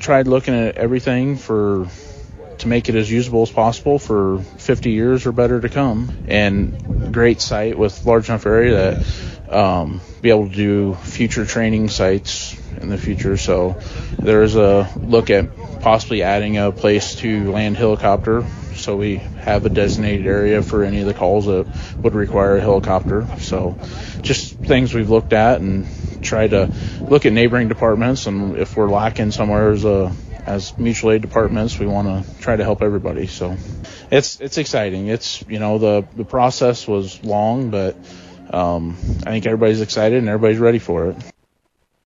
tried looking at everything to make it as usable as possible for 50 years or better to come. And great site with large enough area that be able to do future training sites in the future. So there's a look at possibly adding a place to land helicopter, so we have a designated area for any of the calls that would require a helicopter. So just things we've looked at and try to look at neighboring departments, and if we're lacking somewhere as mutual aid departments, we want to try to help everybody. So it's exciting. It's, the process was long, but I think everybody's excited and everybody's ready for it.